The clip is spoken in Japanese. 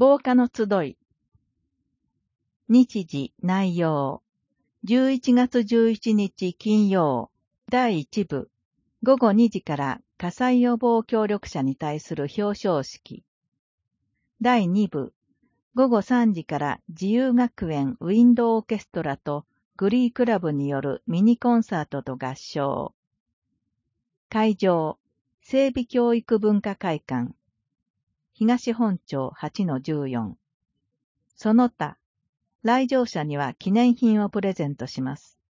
防火の集い。日時内容。11月11日金曜、第1部、午後2時から火災予防協力者に対する表彰式。第2部、午後3時から自由学園ウィンドオーケストラとグリークラブによるミニコンサートと合唱。会場、整備教育文化会館。東本町 8-14。その他、来場者には記念品をプレゼントします。